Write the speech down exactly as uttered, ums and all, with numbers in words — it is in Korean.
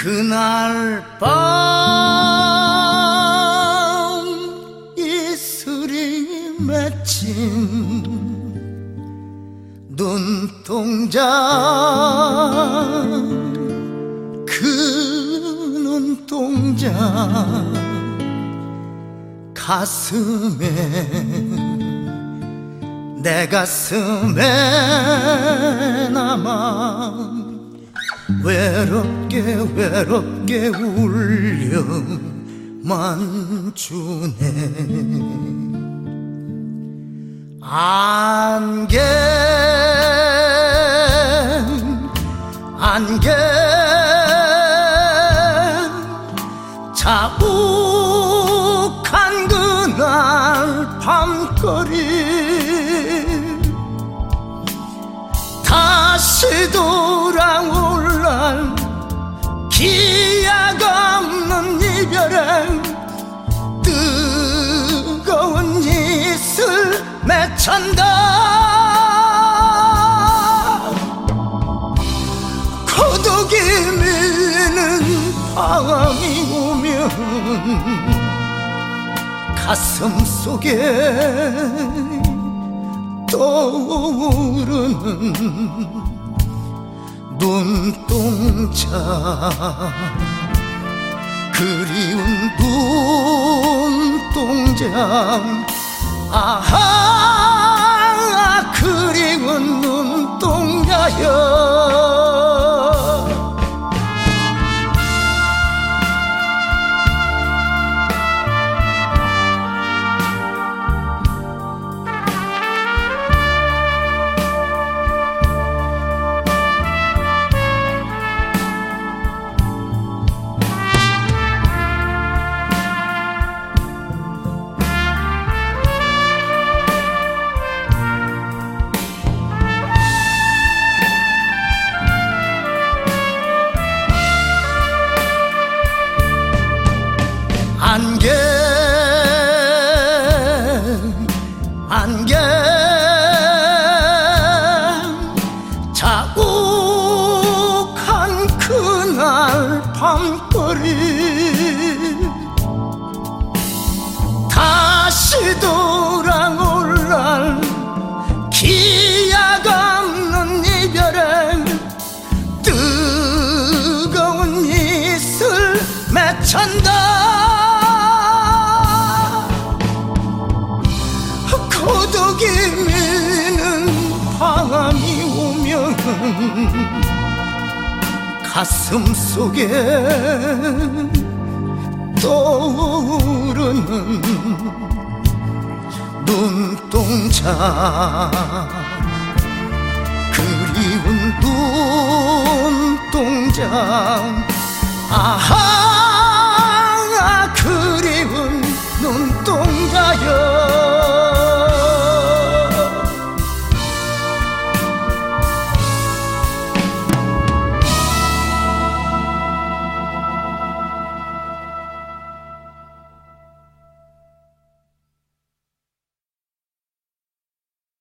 그날 밤 이슬이 맺힌 눈동자, 그 눈동자 가슴에, 내 가슴에 남아 외롭게 외롭게 울려만 주네. 안개 안개 자욱한 그날 밤거리 다시 돌아올 날 기약 없는 이별에 뜨거운 이슬 맺힌다. 고독이 밀리는 밤이 오면 가슴 속에 떠오르는 눈동자, 그리운 눈동자, 아하 그리운 눈동자여. 안개 안개 자욱한 그날 밤거리 다시 돌아올 날 기약 없는 이별에 뜨거운 이슬 맺힌다. 고독이 미는 밤이 오면 가슴 속에 떠오르는 눈동자, 그리운 눈동자, 아하